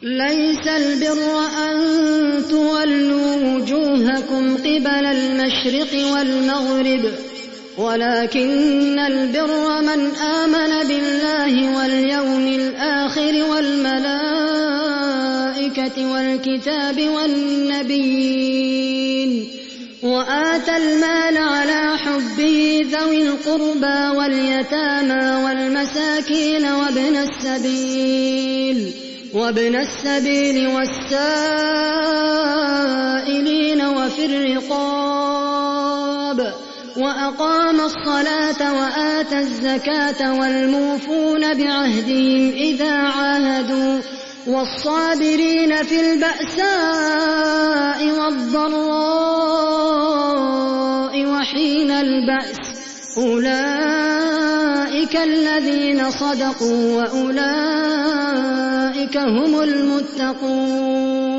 ليس البر أن تولوا وجوهكم قبل المشرق والمغرب ولكن البر من آمن بالله واليوم الآخر والملائكة والكتاب والنبيين وآتى المال على حبه ذوي القربى واليتامى والمساكين وابن السبيل والسائلين وفي الرقاب وأقام الصلاة وآتى الزكاة والموفون بعهدهم إذا عاهدوا والصابرين في البأساء والضراء وحين البأس أولئك الذين صدقوا وأولئك هم المتقون.